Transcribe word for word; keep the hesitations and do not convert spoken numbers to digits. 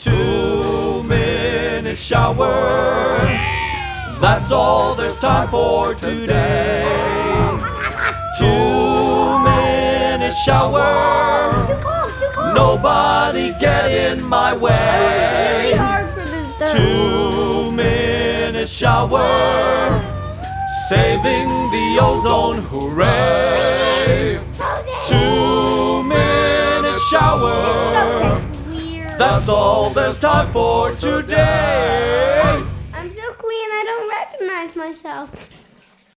Two minute shower. That's all there's time for today. Two minute shower. Too cold, too cold. Nobody get in my It's way. really hard for this though. Two minute shower. Saving the ozone, hooray. Two minute shower. So weird. That's all there's time for today. I'm so clean, I don't recognize myself.